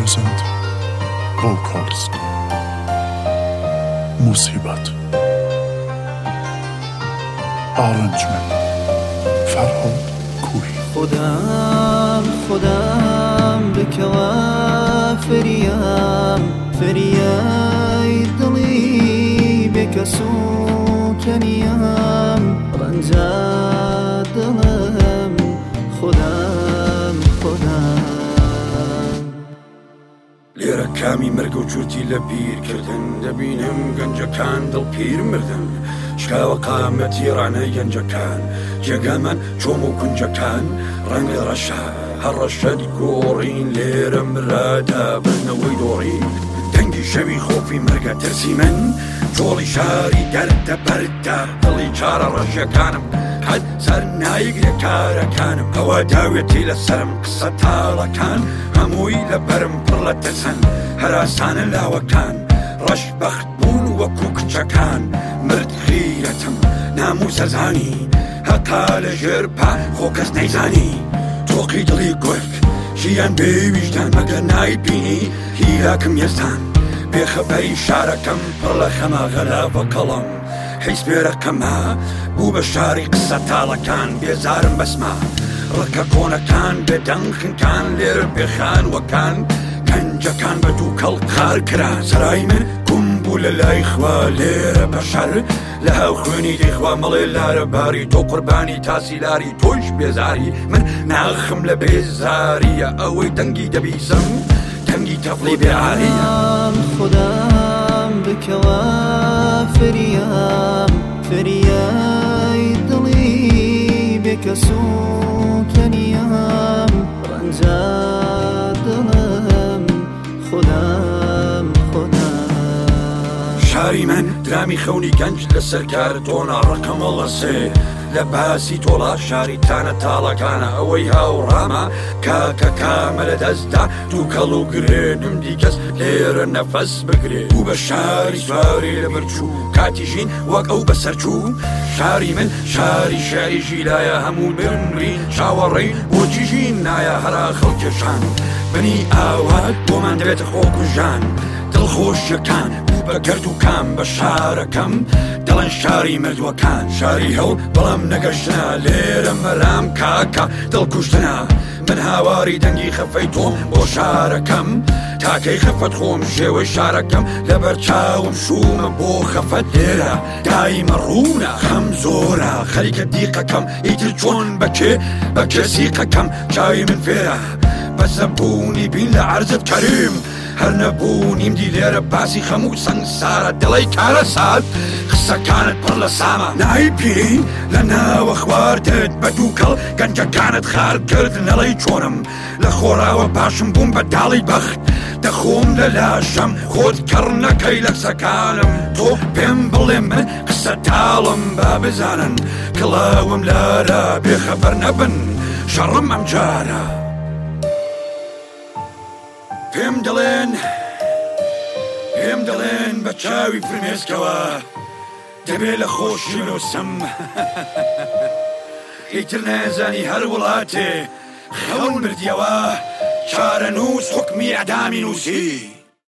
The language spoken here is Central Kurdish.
present vocalist موسیبت arrangement فرهاد کوهی خودم بکەوە فریای دڵی بێکەس و تەنیام ڕەنجە دڵم خودم لێرە کامی مەرگە و چورتی لە بیرکردن دەبینم گەنجەکان دڵ پیر مردن شکاوە قامەتی ڕانە گەنجەکان جێگامان چۆم و کونجەکان ڕەنگە ڕەشە هەر ڕەشەدی گۆڕین لێرە مرادا بنەوەی دۆڕین دەنگی شەوی خۆفی مەرگە ترسی من جۆڵی شاری گەردە بەردا دڵی چارە ڕەشیەکانم حد سەر نایگرێ کارەکانم ئەوە داوێتی لەسەرم قسە تاڵەکان هەمووی لە بەرم پڕ لە تەسەن هەراسانە لاوەکان ڕەش بەخت بوون وەکو کچەکان مرد خیرەتم ناموو سەرزانی هەتا لە ژێر پا خۆ کەس نەیزانی تۆقی دڵی گورگ ژیان بێویژدان مەگەر نایبینی هیلاکم یێستان بێخەبەری شارەکەم پڕ لە خەمە غەلابە کەڵم حیس بێرەکەمە بوو بە شاری قسە تاڵەکان بێزارم بەسمە ڕەکە کۆنەکان بێدەنگ خنکان لێرە بێخان وەکان گەنجەکان بە دوو کەڵ خار کرا سەرای من گوم بوو لە لای خوا لێرە بەشەر لە هاو خوێنی دەیخوا مەڵێ لارە باری تۆ قوربانی تاسیلاری تۆش بێزاری من ناخم لە بێزاریە ئەوەی دەنگی دەبیسم دەنگی تەفڵی بێعاریە خودم بکەوە فریای دڵی بێکەس و تەنیام ڕەنجە دڵم خودم شاری من درامی خەونی گەنج لەسەر کار تۆنا ڕقەمەڵە سێ لە باسی تۆڵا شاری تانە تاڵەکانە ئەوەی هاوڕامە کاکە کامە لە دەستدا دوو کەڵ و گرێنم دیکەس لێرە نەفەس بگرێ بوو بە شاری سواری لە بەرچوو کاتیژین وەک ئەو بەسەرچوو شاری من شاری شاریژی لایە هەموو برنرین چاوەڕێین بۆچیژین نایە هەرا خەڵکێشان بنی ئاوات بۆمان دەبێتە خۆکوژان دڵخۆشیەکان بوو بە گەرد و کام بە شارەکەم دەڵێن شاری مردووەکان شاری هەڵ بەڵام نەگەشتنە لێرە مەرام کاکە دڵکوشتنە من هاواری دەنگی خەفەی تۆم بۆ شارەکەم تاکەی خەفەت خۆم ژێوەی شارەکەم لەبەر چاوم شومە بۆ خەفەت لێرە دایمە ڕوونە خەم زۆرە خەریکە دیقەکەم ئیتر چۆن بە کێسیقەکەم چاوی من فێرە بەسەبوونی بین لە عەرزت کەریم هەر نەبوونیم دی لێرە باسی خەموو سەنگسارە دڵی کارە سات قسەکانت پڕ لە سامە نایبین لە ناوە خواردت بە دوو کەڵ گەنجەکانت خار کرد نەڵەی چۆنم لە خۆراوە باشم بووم بە داڵی بەخت دەخۆم لە لاشەم خۆت کەڕ نەکەی لە قسەکانم تۆ پێم بڵێ من قسە تاڵم با بزانن کڵاوم لارە بێخەبەر نەبن شەڕم ئەم جارە پێم دەڵێن بە چاوی فرمێسکەوە دەبێ لە خۆشی نووسم ئیتر نەزانی هەر وڵاتێ خەون مردیەوە چارە نووس حکمی ئەدامی نووسی